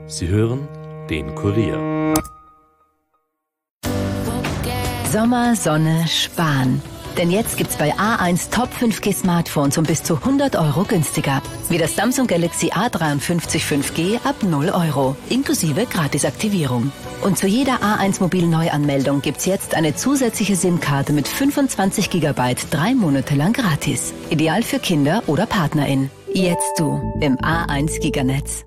Sie hören den Kurier. Sommer, Sonne, Sparen. Denn jetzt gibt's bei A1 Top 5G Smartphones um bis zu 100 € günstiger. Wie das Samsung Galaxy A53 5G ab 0 €, inklusive Gratisaktivierung. Und zu jeder A1 Mobil-Neuanmeldung gibt's jetzt eine zusätzliche SIM-Karte mit 25 GB 3 Monate lang gratis. Ideal für Kinder oder PartnerInnen. Jetzt du im A1 Giganetz.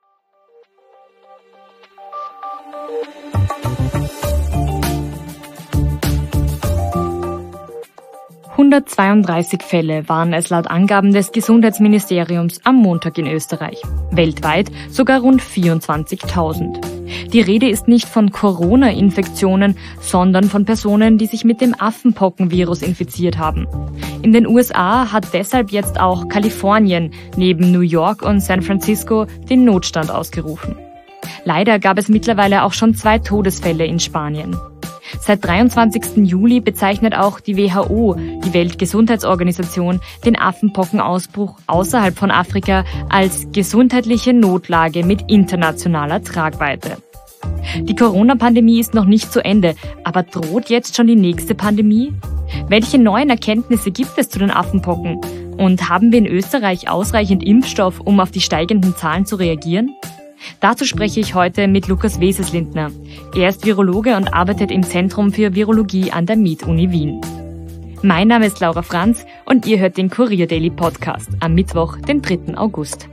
...132 Fälle waren es laut Angaben des Gesundheitsministeriums am Montag in Österreich. Weltweit sogar rund 24.000. Die Rede ist nicht von Corona-Infektionen, sondern von Personen, die sich mit dem Affenpockenvirus infiziert haben. In den USA hat deshalb jetzt auch Kalifornien neben New York und San Francisco den Notstand ausgerufen. Leider gab es mittlerweile auch schon 2 Todesfälle in Spanien. Seit 23. Juli bezeichnet auch die WHO, die Weltgesundheitsorganisation, den Affenpockenausbruch außerhalb von Afrika als gesundheitliche Notlage mit internationaler Tragweite. Die Corona-Pandemie ist noch nicht zu Ende, aber droht jetzt schon die nächste Pandemie? Welche neuen Erkenntnisse gibt es zu den Affenpocken? Und haben wir in Österreich ausreichend Impfstoff, um auf die steigenden Zahlen zu reagieren? Dazu spreche ich heute mit Lukas Weseslindner. Er ist Virologe und arbeitet im Zentrum für Virologie an der MIT-Uni Wien. Mein Name ist Laura Franz und ihr hört den Kurier Daily Podcast am Mittwoch, den 3. August.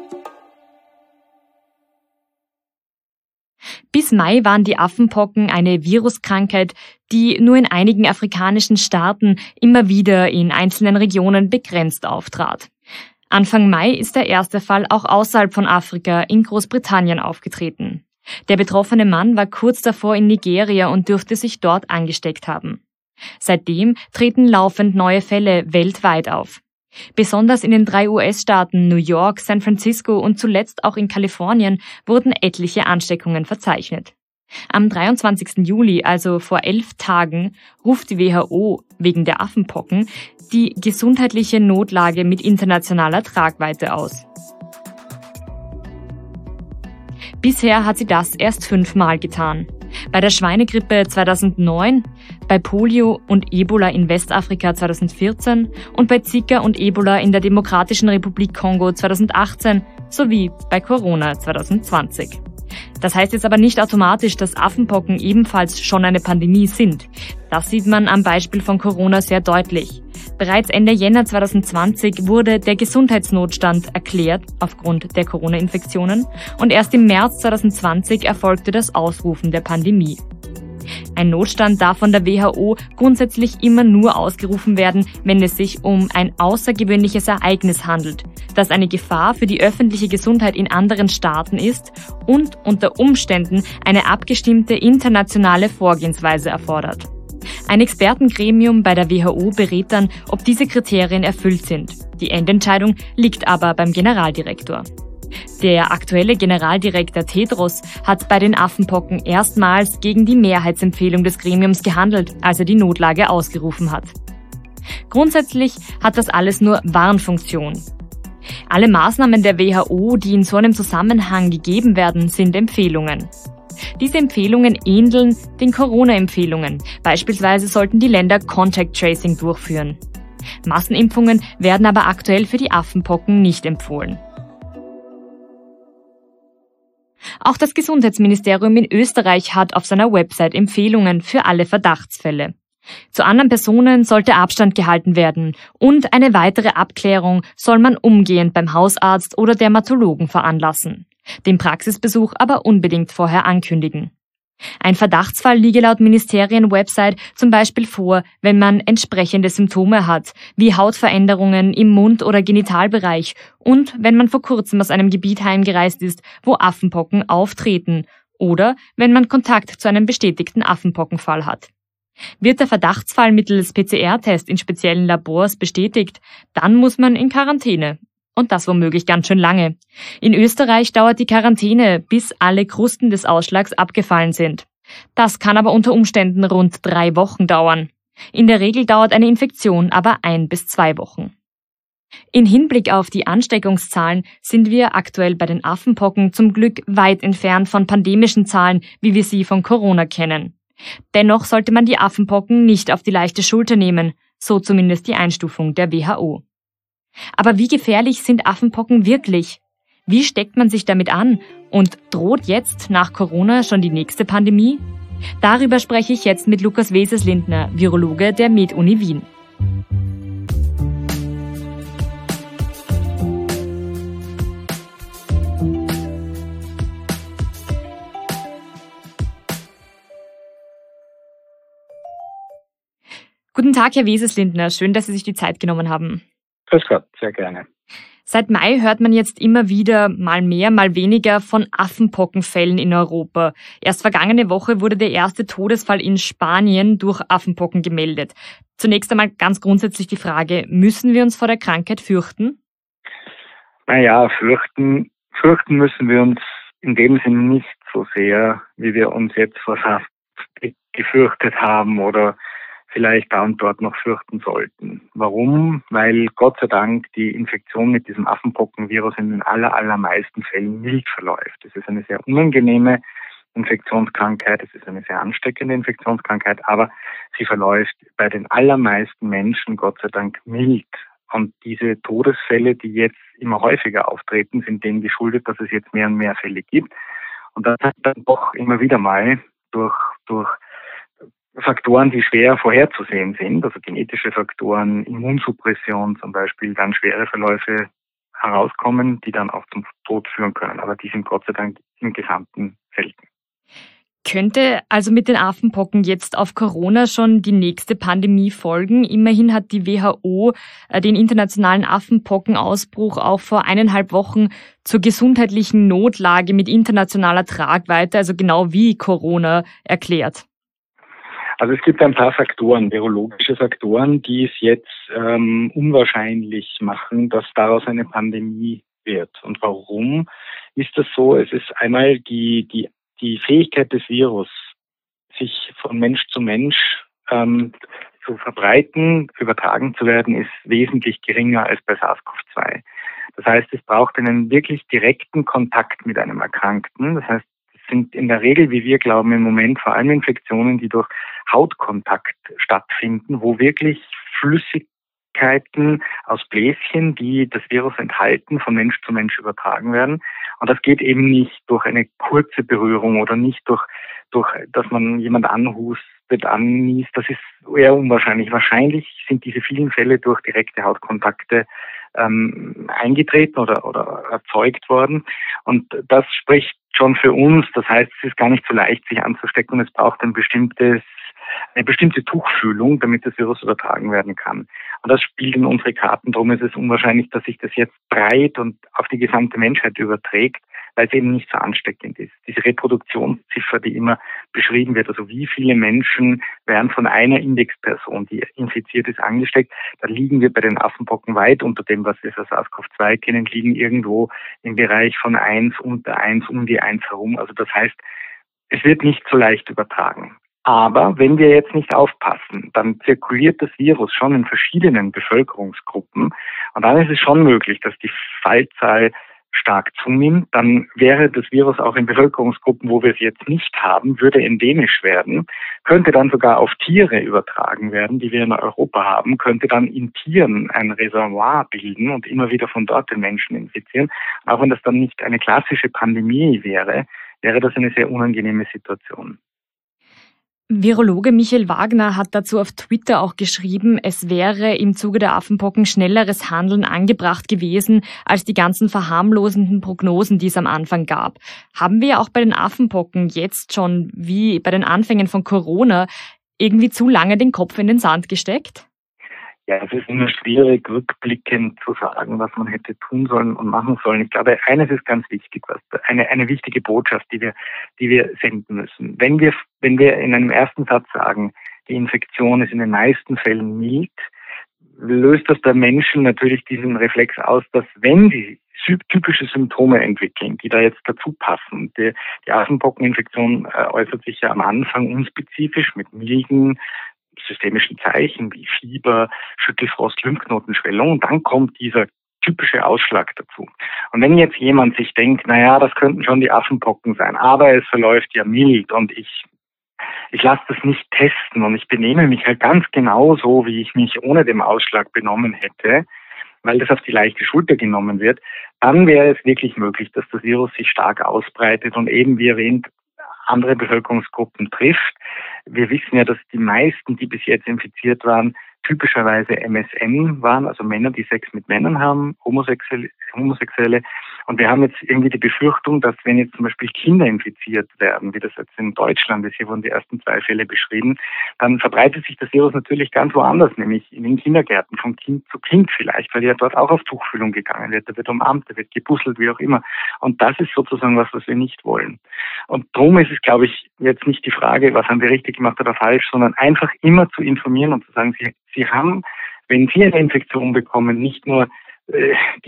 Bis Mai waren die Affenpocken eine Viruskrankheit, die nur in einigen afrikanischen Staaten immer wieder in einzelnen Regionen begrenzt auftrat. Anfang Mai ist der erste Fall auch außerhalb von Afrika in Großbritannien aufgetreten. Der betroffene Mann war kurz davor in Nigeria und dürfte sich dort angesteckt haben. Seitdem treten laufend neue Fälle weltweit auf. Besonders in den 3 US-Staaten New York, San Francisco und zuletzt auch in Kalifornien wurden etliche Ansteckungen verzeichnet. Am 23. Juli, also vor 11 Tagen, ruft die WHO wegen der Affenpocken die gesundheitliche Notlage mit internationaler Tragweite aus. Bisher hat sie das erst 5-mal getan. Bei der Schweinegrippe 2009, bei Polio und Ebola in Westafrika 2014 und bei Zika und Ebola in der Demokratischen Republik Kongo 2018 sowie bei Corona 2020. Das heißt jetzt aber nicht automatisch, dass Affenpocken ebenfalls schon eine Pandemie sind. Das sieht man am Beispiel von Corona sehr deutlich. Bereits Ende Jänner 2020 wurde der Gesundheitsnotstand erklärt aufgrund der Corona-Infektionen und erst im März 2020 erfolgte das Ausrufen der Pandemie. Ein Notstand darf von der WHO grundsätzlich immer nur ausgerufen werden, wenn es sich um ein außergewöhnliches Ereignis handelt, das eine Gefahr für die öffentliche Gesundheit in anderen Staaten ist und unter Umständen eine abgestimmte internationale Vorgehensweise erfordert. Ein Expertengremium bei der WHO berät dann, ob diese Kriterien erfüllt sind. Die Endentscheidung liegt aber beim Generaldirektor. Der aktuelle Generaldirektor Tedros hat bei den Affenpocken erstmals gegen die Mehrheitsempfehlung des Gremiums gehandelt, als er die Notlage ausgerufen hat. Grundsätzlich hat das alles nur Warnfunktion. Alle Maßnahmen der WHO, die in so einem Zusammenhang gegeben werden, sind Empfehlungen. Diese Empfehlungen ähneln den Corona-Empfehlungen. Beispielsweise sollten die Länder Contact Tracing durchführen. Massenimpfungen werden aber aktuell für die Affenpocken nicht empfohlen. Auch das Gesundheitsministerium in Österreich hat auf seiner Website Empfehlungen für alle Verdachtsfälle. Zu anderen Personen sollte Abstand gehalten werden und eine weitere Abklärung soll man umgehend beim Hausarzt oder Dermatologen veranlassen. Den Praxisbesuch aber unbedingt vorher ankündigen. Ein Verdachtsfall liege laut Ministerien-Website zum Beispiel vor, wenn man entsprechende Symptome hat, wie Hautveränderungen im Mund- oder Genitalbereich und wenn man vor kurzem aus einem Gebiet heimgereist ist, wo Affenpocken auftreten oder wenn man Kontakt zu einem bestätigten Affenpockenfall hat. Wird der Verdachtsfall mittels PCR-Test in speziellen Labors bestätigt, dann muss man in Quarantäne. Und das womöglich ganz schön lange. In Österreich dauert die Quarantäne, bis alle Krusten des Ausschlags abgefallen sind. Das kann aber unter Umständen rund 3 Wochen dauern. In der Regel dauert eine Infektion aber 1 bis 2 Wochen. In Hinblick auf die Ansteckungszahlen sind wir aktuell bei den Affenpocken zum Glück weit entfernt von pandemischen Zahlen, wie wir sie von Corona kennen. Dennoch sollte man die Affenpocken nicht auf die leichte Schulter nehmen, so zumindest die Einstufung der WHO. Aber wie gefährlich sind Affenpocken wirklich? Wie steckt man sich damit an? Und droht jetzt nach Corona schon die nächste Pandemie? Darüber spreche ich jetzt mit Lukas Weseslindner, Virologe der MedUni Wien. Guten Tag, Herr Weseslindner. Schön, dass Sie sich die Zeit genommen haben. Grüß Gott, sehr gerne. Seit Mai hört man jetzt immer wieder, mal mehr, mal weniger, von Affenpockenfällen in Europa. Erst vergangene Woche wurde der erste Todesfall in Spanien durch Affenpocken gemeldet. Zunächst einmal ganz grundsätzlich die Frage, müssen wir uns vor der Krankheit fürchten? Naja, fürchten müssen wir uns in dem Sinn nicht so sehr, wie wir uns jetzt vor SARS gefürchtet haben oder vielleicht da und dort noch fürchten sollten. Warum? Weil Gott sei Dank die Infektion mit diesem Affenpockenvirus in den allermeisten Fällen mild verläuft. Es ist eine sehr unangenehme Infektionskrankheit, es ist eine sehr ansteckende Infektionskrankheit, aber sie verläuft bei den allermeisten Menschen Gott sei Dank mild. Und diese Todesfälle, die jetzt immer häufiger auftreten, sind denen geschuldet, dass es jetzt mehr und mehr Fälle gibt. Und das hat dann doch immer wieder mal durch Faktoren, die schwer vorherzusehen sind, also genetische Faktoren, Immunsuppression zum Beispiel, dann schwere Verläufe herauskommen, die dann auch zum Tod führen können. Aber die sind Gott sei Dank im Gesamten selten. Könnte also mit den Affenpocken jetzt auf Corona schon die nächste Pandemie folgen? Immerhin hat die WHO den internationalen Affenpockenausbruch auch vor 1,5 Wochen zur gesundheitlichen Notlage mit internationaler Tragweite, also genau wie Corona, erklärt. Also es gibt ein paar Faktoren, virologische Faktoren, die es jetzt unwahrscheinlich machen, dass daraus eine Pandemie wird. Und warum ist das so? Es ist einmal die Fähigkeit des Virus, sich von Mensch zu Mensch zu verbreiten, übertragen zu werden, ist wesentlich geringer als bei SARS-CoV-2. Das heißt, es braucht einen wirklich direkten Kontakt mit einem Erkrankten. Das heißt, sind in der Regel, wie wir glauben, im Moment vor allem Infektionen, die durch Hautkontakt stattfinden, wo wirklich Flüssigkeiten aus Bläschen, die das Virus enthalten, von Mensch zu Mensch übertragen werden. Und das geht eben nicht durch eine kurze Berührung oder nicht durch dass man jemand anhustet, anniest. Das ist eher unwahrscheinlich. Wahrscheinlich sind diese vielen Fälle durch direkte Hautkontakte eingetreten oder erzeugt worden. Und das spricht schon für uns. Das heißt, es ist gar nicht so leicht, sich anzustecken. Es braucht eine bestimmte Tuchfühlung, damit das Virus übertragen werden kann. Und das spielt in unsere Karten. Darum ist es unwahrscheinlich, dass sich das jetzt breit und auf die gesamte Menschheit überträgt, weil es eben nicht so ansteckend ist. Diese Reproduktionsziffer, die immer beschrieben wird, also wie viele Menschen werden von einer Indexperson, die infiziert ist, angesteckt, da liegen wir bei den Affenpocken weit unter dem, was wir für SARS-CoV-2 kennen, liegen irgendwo im Bereich von 1, unter 1, um die 1 herum. Also das heißt, es wird nicht so leicht übertragen. Aber wenn wir jetzt nicht aufpassen, dann zirkuliert das Virus schon in verschiedenen Bevölkerungsgruppen. Und dann ist es schon möglich, dass die Fallzahl stark zunimmt. Dann wäre das Virus auch in Bevölkerungsgruppen, wo wir es jetzt nicht haben, würde endemisch werden, könnte dann sogar auf Tiere übertragen werden, die wir in Europa haben, könnte dann in Tieren ein Reservoir bilden und immer wieder von dort den Menschen infizieren. Auch wenn das dann nicht eine klassische Pandemie wäre, wäre das eine sehr unangenehme Situation. Virologe Michael Wagner hat dazu auf Twitter auch geschrieben, es wäre im Zuge der Affenpocken schnelleres Handeln angebracht gewesen als die ganzen verharmlosenden Prognosen, die es am Anfang gab. Haben wir auch bei den Affenpocken jetzt schon, wie bei den Anfängen von Corona, irgendwie zu lange den Kopf in den Sand gesteckt? Ja, es ist immer schwierig, rückblickend zu sagen, was man hätte tun sollen und machen sollen. Ich glaube, eines ist ganz wichtig, eine wichtige Botschaft, die wir senden müssen. Wenn wir in einem ersten Satz sagen, die Infektion ist in den meisten Fällen mild, löst das der Menschen natürlich diesen Reflex aus, dass wenn sie typische Symptome entwickeln, die da jetzt dazu passen, die Affenpockeninfektion äußert sich ja am Anfang unspezifisch mit milden systemischen Zeichen wie Fieber, Schüttelfrost, Lymphknotenschwellung. Und dann kommt dieser typische Ausschlag dazu. Und wenn jetzt jemand sich denkt, naja, das könnten schon die Affenpocken sein, aber es verläuft ja mild und ich lasse das nicht testen und ich benehme mich halt ganz genau so, wie ich mich ohne den Ausschlag benommen hätte, weil das auf die leichte Schulter genommen wird, dann wäre es wirklich möglich, dass das Virus sich stark ausbreitet und eben, wie erwähnt, andere Bevölkerungsgruppen trifft. Wir wissen ja, dass die meisten, die bis jetzt infiziert waren, typischerweise MSM waren, also Männer, die Sex mit Männern haben, Homosexuelle. Und wir haben jetzt irgendwie die Befürchtung, dass wenn jetzt zum Beispiel Kinder infiziert werden, wie das jetzt in Deutschland ist, hier wurden die ersten 2 Fälle beschrieben, dann verbreitet sich das Virus natürlich ganz woanders, nämlich in den Kindergärten, von Kind zu Kind vielleicht, weil ja dort auch auf Tuchfühlung gegangen wird, da wird umarmt, da wird gebusselt, wie auch immer. Und das ist sozusagen was wir nicht wollen. Und darum ist es, glaube ich, jetzt nicht die Frage, was haben wir richtig gemacht oder falsch, sondern einfach immer zu informieren und zu sagen, Sie haben, wenn Sie eine Infektion bekommen, nicht nur da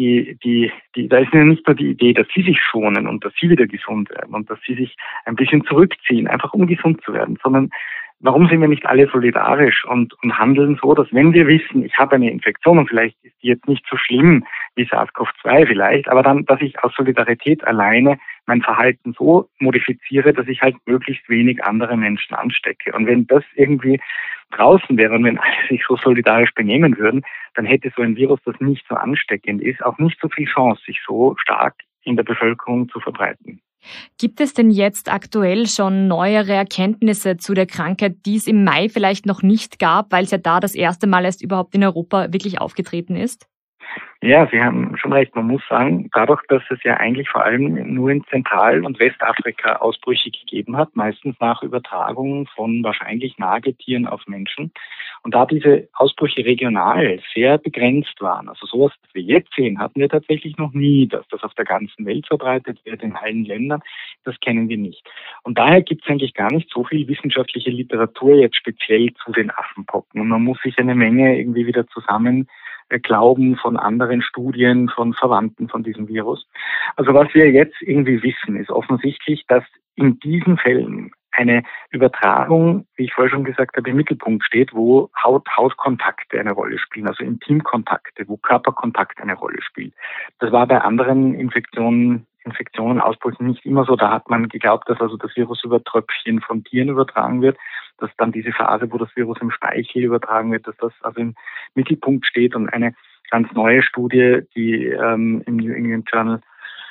ist ja nicht nur die Idee, dass Sie sich schonen und dass Sie wieder gesund werden und dass Sie sich ein bisschen zurückziehen, einfach um gesund zu werden, sondern warum sind wir nicht alle solidarisch und handeln so, dass wenn wir wissen, ich habe eine Infektion und vielleicht ist die jetzt nicht so schlimm wie SARS-CoV-2 vielleicht, aber dann, dass ich aus Solidarität alleine mein Verhalten so modifiziere, dass ich halt möglichst wenig andere Menschen anstecke. Und wenn das irgendwie draußen wäre und wenn alle sich so solidarisch benehmen würden, dann hätte so ein Virus, das nicht so ansteckend ist, auch nicht so viel Chance, sich so stark in der Bevölkerung zu verbreiten. Gibt es denn jetzt aktuell schon neuere Erkenntnisse zu der Krankheit, die es im Mai vielleicht noch nicht gab, weil es ja da das erste Mal erst überhaupt in Europa wirklich aufgetreten ist? Ja, Sie haben schon recht. Man muss sagen, dadurch, dass es ja eigentlich vor allem nur in Zentral- und Westafrika Ausbrüche gegeben hat, meistens nach Übertragung von wahrscheinlich Nagetieren auf Menschen. Und da diese Ausbrüche regional sehr begrenzt waren, also sowas, was wir jetzt sehen, hatten wir tatsächlich noch nie, dass das auf der ganzen Welt verbreitet wird, in allen Ländern, das kennen wir nicht. Und daher gibt es eigentlich gar nicht so viel wissenschaftliche Literatur jetzt speziell zu den Affenpocken. Und man muss sich eine Menge irgendwie wieder zusammen glauben von anderen Studien, von Verwandten von diesem Virus. Also was wir jetzt irgendwie wissen, ist offensichtlich, dass in diesen Fällen eine Übertragung, wie ich vorher schon gesagt habe, im Mittelpunkt steht, wo Haut-Haut-Kontakte eine Rolle spielen, also Intimkontakte, wo Körperkontakt eine Rolle spielt. Das war bei anderen Infektionen, Ausbrüchen nicht immer so. Da hat man geglaubt, dass also das Virus über Tröpfchen von Tieren übertragen wird, dass dann diese Phase, wo das Virus im Speichel übertragen wird, dass das also im Mittelpunkt steht. Und eine ganz neue Studie, die im New England Journal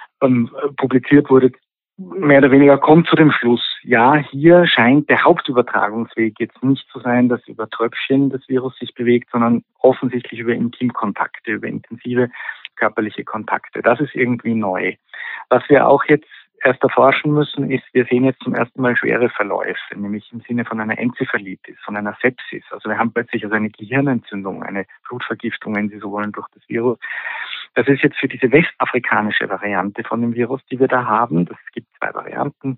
publiziert wurde, mehr oder weniger kommt zu dem Schluss, ja, hier scheint der Hauptübertragungsweg jetzt nicht zu sein, dass über Tröpfchen das Virus sich bewegt, sondern offensichtlich über Intimkontakte, über intensive körperliche Kontakte. Das ist irgendwie neu. Was wir auch jetzt erst erforschen müssen, ist, wir sehen jetzt zum ersten Mal schwere Verläufe, nämlich im Sinne von einer Enzephalitis, von einer Sepsis. Also wir haben plötzlich also eine Gehirnentzündung, eine Blutvergiftung, wenn Sie so wollen, durch das Virus. Das ist jetzt für diese westafrikanische Variante von dem Virus, die wir da haben. Es gibt 2 Varianten,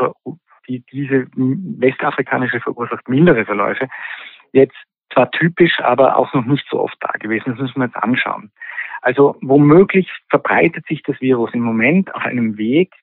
diese westafrikanische verursacht mildere Verläufe. Jetzt zwar typisch, aber auch noch nicht so oft da gewesen. Das müssen wir jetzt anschauen. Also womöglich verbreitet sich das Virus im Moment auf einem Weg,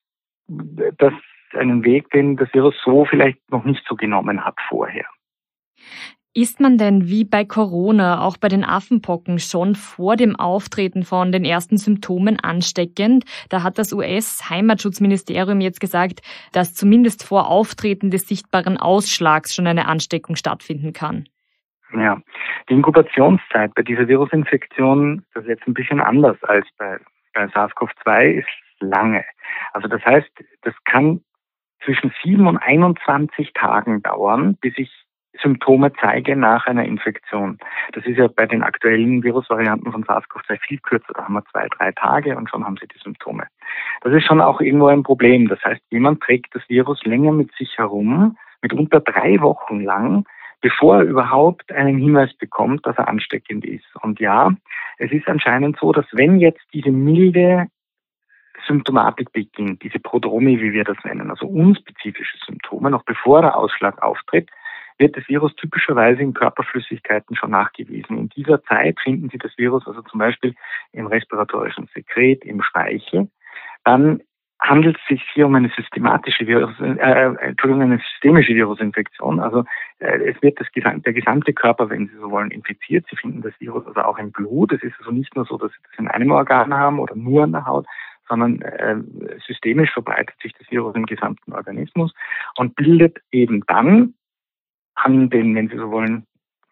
den das Virus so vielleicht noch nicht so genommen hat vorher. Ist man denn wie bei Corona auch bei den Affenpocken schon vor dem Auftreten von den ersten Symptomen ansteckend? Da hat das US-Heimatschutzministerium jetzt gesagt, dass zumindest vor Auftreten des sichtbaren Ausschlags schon eine Ansteckung stattfinden kann. Ja, die Inkubationszeit bei dieser Virusinfektion, das ist jetzt ein bisschen anders als bei SARS-CoV-2, ist lange. Also das heißt, das kann zwischen 7 und 21 Tagen dauern, bis ich Symptome zeige nach einer Infektion. Das ist ja bei den aktuellen Virusvarianten von SARS-CoV-2 viel kürzer. Da haben wir 2-3 Tage und schon haben Sie die Symptome. Das ist schon auch irgendwo ein Problem. Das heißt, jemand trägt das Virus länger mit sich herum, mitunter 3 Wochen lang, bevor er überhaupt einen Hinweis bekommt, dass er ansteckend ist. Und ja, es ist anscheinend so, dass wenn jetzt diese milde Symptomatik beginnt, diese Prodromie, wie wir das nennen, also unspezifische Symptome, noch bevor der Ausschlag auftritt, wird das Virus typischerweise in Körperflüssigkeiten schon nachgewiesen. In dieser Zeit finden Sie das Virus also zum Beispiel im respiratorischen Sekret, im Speichel. Dann handelt es sich hier um eine systemische Virusinfektion. Also es wird der gesamte Körper, wenn Sie so wollen, infiziert. Sie finden das Virus also auch im Blut. Es ist also nicht nur so, dass Sie das in einem Organ haben oder nur an der Haut, sondern systemisch verbreitet sich das Virus im gesamten Organismus und bildet eben dann an den, wenn Sie so wollen,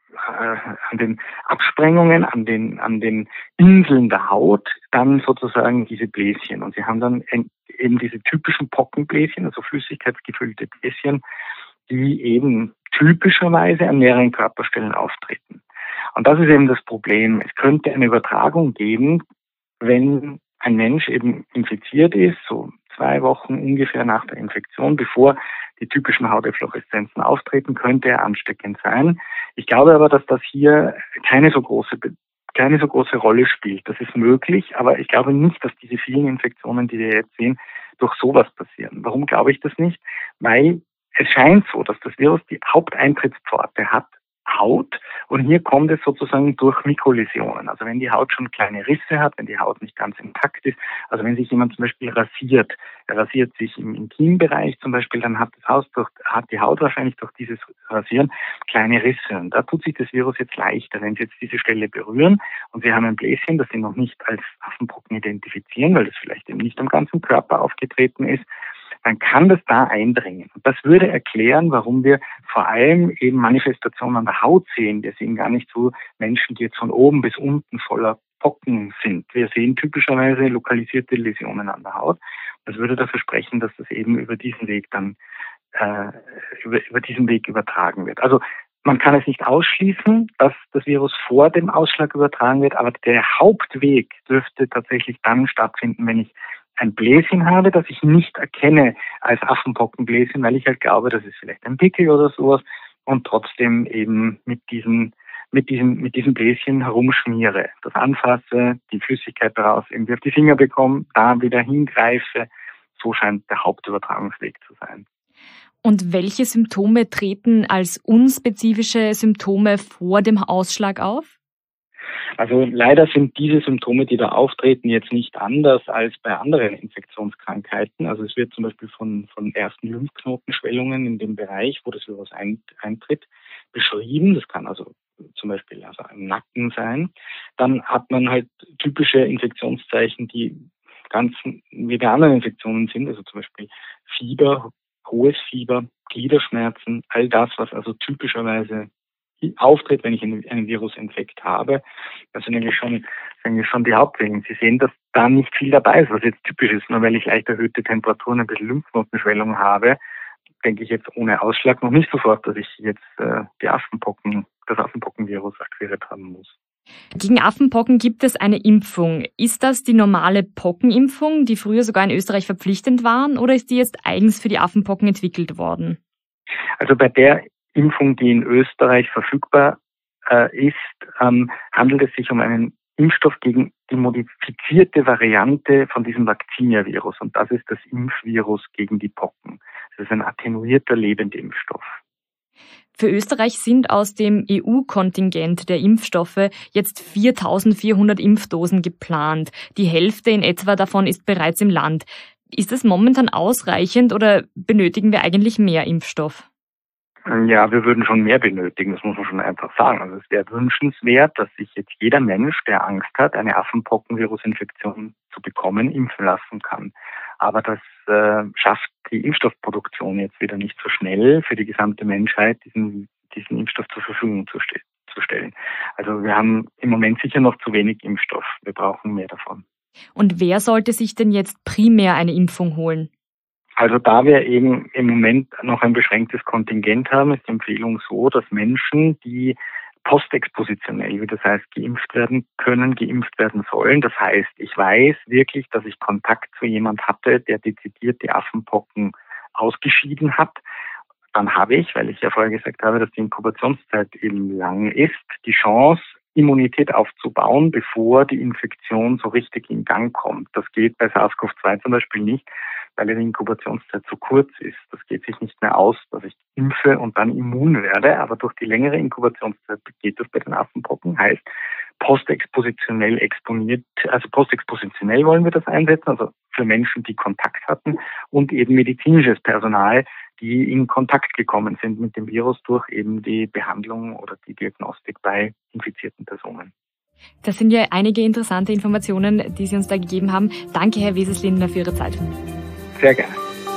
an den Absprengungen, an den Inseln der Haut, dann sozusagen diese Bläschen. Und Sie haben dann eben diese typischen Pockenbläschen, also flüssigkeitsgefüllte Bläschen, die eben typischerweise an mehreren Körperstellen auftreten. Und das ist eben das Problem. Es könnte eine Übertragung geben, wenn ein Mensch eben infiziert ist, so 2 Wochen ungefähr nach der Infektion, bevor die typischen Hauteffloreszenzen auftreten, könnte er ansteckend sein. Ich glaube aber, dass das hier keine so große Rolle spielt. Das ist möglich, aber ich glaube nicht, dass diese vielen Infektionen, die wir jetzt sehen, durch sowas passieren. Warum glaube ich das nicht? Weil es scheint so, dass das Virus die Haupteintrittspforte hat, Haut, und hier kommt es sozusagen durch Mikroläsionen. Also wenn die Haut schon kleine Risse hat, wenn die Haut nicht ganz intakt ist, also wenn sich jemand zum Beispiel rasiert, er rasiert sich im Intimbereich zum Beispiel, dann hat die Haut wahrscheinlich durch dieses Rasieren kleine Risse. Und da tut sich das Virus jetzt leichter, wenn Sie jetzt diese Stelle berühren und Sie haben ein Bläschen, das Sie noch nicht als Affenpocken identifizieren, weil das vielleicht eben nicht am ganzen Körper aufgetreten ist, dann kann das da eindringen. Und das würde erklären, warum wir vor allem eben Manifestationen an der Haut sehen. Wir sehen gar nicht so Menschen, die jetzt von oben bis unten voller Pocken sind. Wir sehen typischerweise lokalisierte Läsionen an der Haut. Das würde dafür sprechen, dass das eben über diesen Weg dann über diesen Weg übertragen wird. Also man kann es nicht ausschließen, dass das Virus vor dem Ausschlag übertragen wird, aber der Hauptweg dürfte tatsächlich dann stattfinden, wenn ich ein Bläschen habe, das ich nicht erkenne als Affenpockenbläschen, weil ich halt glaube, das ist vielleicht ein Pickel oder sowas, und trotzdem eben mit diesem Bläschen herumschmiere, das anfasse, die Flüssigkeit daraus irgendwie auf die Finger bekomme, da wieder hingreife. So scheint der Hauptübertragungsweg zu sein. Und welche Symptome treten als unspezifische Symptome vor dem Ausschlag auf? Also leider sind diese Symptome, die da auftreten, jetzt nicht anders als bei anderen Infektionskrankheiten. Also es wird zum Beispiel von ersten Lymphknotenschwellungen in dem Bereich, wo das Virus eintritt, beschrieben. Das kann also zum Beispiel im Nacken sein. Dann hat man halt typische Infektionszeichen, die ganz wie bei anderen Infektionen sind, also zum Beispiel Fieber, hohes Fieber, Gliederschmerzen, all das, was also typischerweise auftritt, wenn ich einen Virusinfekt habe. Das sind eigentlich schon die Hauptwege. Sie sehen, dass da nicht viel dabei ist, was jetzt typisch ist. Nur weil ich leicht erhöhte Temperaturen, ein bisschen Lymphknotenschwellung habe, denke ich jetzt ohne Ausschlag noch nicht sofort, dass ich jetzt das Affenpockenvirus akquiriert haben muss. Gegen Affenpocken gibt es eine Impfung. Ist das die normale Pockenimpfung, die früher sogar in Österreich verpflichtend waren, oder ist die jetzt eigens für die Affenpocken entwickelt worden? Also bei der Impfung, die in Österreich verfügbar ist, handelt es sich um einen Impfstoff gegen die modifizierte Variante von diesem Vaccinia-Virus. Und das ist das Impfvirus gegen die Pocken. Das ist ein attenuierter Lebendimpfstoff. Für Österreich sind aus dem EU-Kontingent der Impfstoffe jetzt 4.400 Impfdosen geplant. Die Hälfte in etwa davon ist bereits im Land. Ist das momentan ausreichend oder benötigen wir eigentlich mehr Impfstoff? Ja, wir würden schon mehr benötigen, das muss man schon einfach sagen. Also es wäre wünschenswert, dass sich jetzt jeder Mensch, der Angst hat, eine Affenpockenvirusinfektion zu bekommen, impfen lassen kann. Aber das schafft die Impfstoffproduktion jetzt wieder nicht so schnell für die gesamte Menschheit, diesen Impfstoff zur Verfügung zu stellen. Also wir haben im Moment sicher noch zu wenig Impfstoff. Wir brauchen mehr davon. Und wer sollte sich denn jetzt primär eine Impfung holen? Also da wir eben im Moment noch ein beschränktes Kontingent haben, ist die Empfehlung so, dass Menschen, die postexpositionell, wie das heißt, geimpft werden können, geimpft werden sollen. Das heißt, ich weiß wirklich, dass ich Kontakt zu jemand hatte, der dezidiert die Affenpocken ausgeschieden hat. Dann habe ich, weil ich ja vorher gesagt habe, dass die Inkubationszeit eben lang ist, die Chance, Immunität aufzubauen, bevor die Infektion so richtig in Gang kommt. Das geht bei SARS-CoV-2 zum Beispiel nicht, weil die Inkubationszeit zu kurz ist. Das geht sich nicht mehr aus, dass ich impfe und dann immun werde. Aber durch die längere Inkubationszeit geht das bei den Affenpocken. Heißt, postexpositionell exponiert, also postexpositionell wollen wir das einsetzen, also für Menschen, die Kontakt hatten und eben medizinisches Personal, die in Kontakt gekommen sind mit dem Virus durch eben die Behandlung oder die Diagnostik bei infizierten Personen. Das sind ja einige interessante Informationen, die Sie uns da gegeben haben. Danke, Herr Wieseslindner, für Ihre Zeit. Sehr gerne.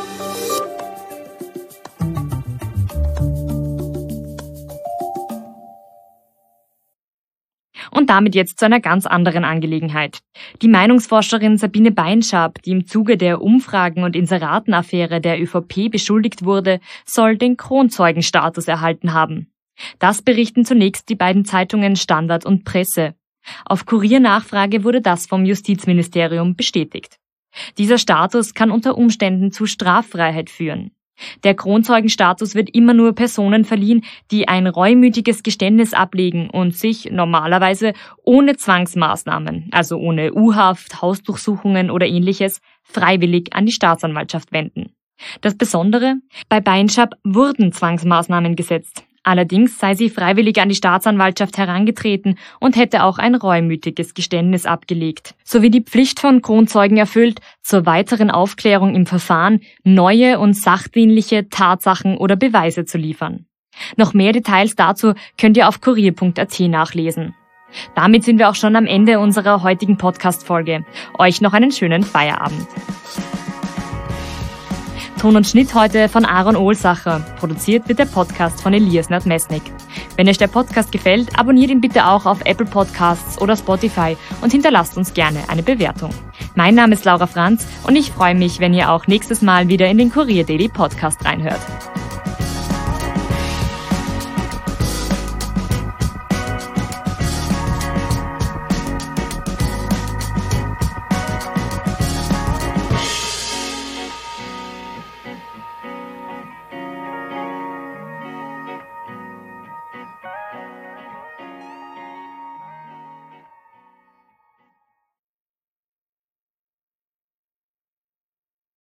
Und damit jetzt zu einer ganz anderen Angelegenheit. Die Meinungsforscherin Sabine Beinschab, die im Zuge der Umfragen- und Inseratenaffäre der ÖVP beschuldigt wurde, soll den Kronzeugenstatus erhalten haben. Das berichten zunächst die beiden Zeitungen Standard und Presse. Auf Kuriernachfrage wurde das vom Justizministerium bestätigt. Dieser Status kann unter Umständen zu Straffreiheit führen. Der Kronzeugenstatus wird immer nur Personen verliehen, die ein reumütiges Geständnis ablegen und sich normalerweise ohne Zwangsmaßnahmen, also ohne U-Haft, Hausdurchsuchungen oder ähnliches, freiwillig an die Staatsanwaltschaft wenden. Das Besondere: Bei Beinschab wurden Zwangsmaßnahmen gesetzt. Allerdings sei sie freiwillig an die Staatsanwaltschaft herangetreten und hätte auch ein reumütiges Geständnis abgelegt, sowie die Pflicht von Kronzeugen erfüllt, zur weiteren Aufklärung im Verfahren neue und sachdienliche Tatsachen oder Beweise zu liefern. Noch mehr Details dazu könnt ihr auf kurier.at nachlesen. Damit sind wir auch schon am Ende unserer heutigen Podcast-Folge. Euch noch einen schönen Feierabend. Ton und Schnitt heute von Aaron Ohlsacher. Produziert wird der Podcast von Elias Nadmesnik. Wenn euch der Podcast gefällt, abonniert ihn bitte auch auf Apple Podcasts oder Spotify und hinterlasst uns gerne eine Bewertung. Mein Name ist Laura Franz und ich freue mich, wenn ihr auch nächstes Mal wieder in den Kurier Daily Podcast reinhört.